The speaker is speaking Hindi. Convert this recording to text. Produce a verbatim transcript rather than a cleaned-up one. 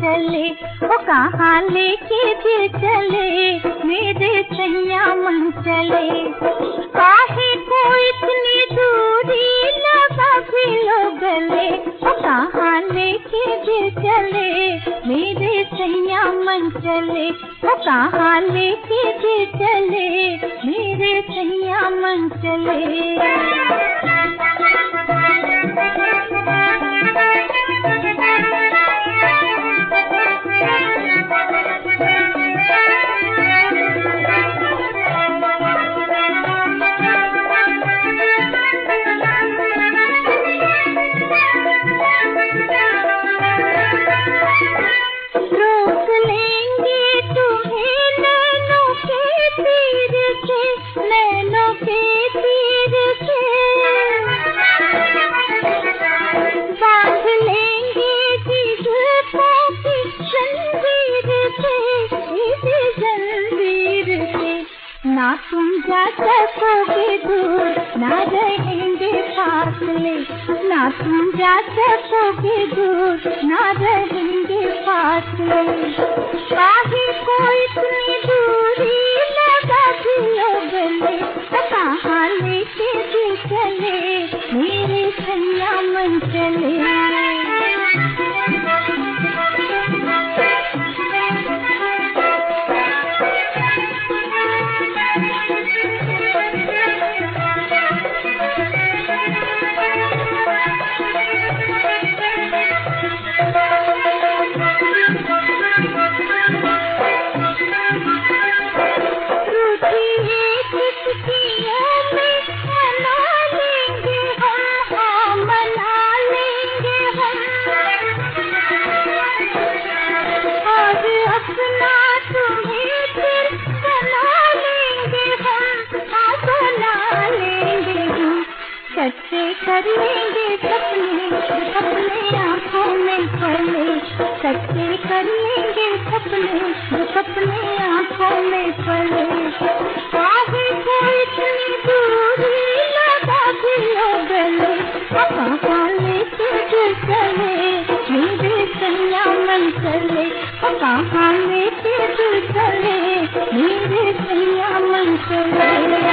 चले, वो कहाँ लेके दिल चले, मेरे सैया मन चले। काहे को इतनी दूरी लगा भी लो गले, वो कहाँ लेके दिल चले, मेरे सैया मन चले। वो कहाँ लेके दिल चले, मेरे सैया मन चले। ना तुम जा सकोगे दूर, ना रहेंगे फासले, ना तुम जा सकोगे दूर, ना रहेंगे फासले। काहे को इतनी दूरी लगा दियो गले, कहाँ लेके दिल चले, मेरे सैया मन चले। सच्चे कर लेंगे सपने, सपने आँखों में पले, सच्चे कर लेंगे सपने, सपने आँखों में पले। काहे को इतनी दूरी लगा दियो गले, कहाँ लेके दिल चले, मेरे सैया मन चले। कहाँ लेके दिल चले, मेरे सैया मन चले।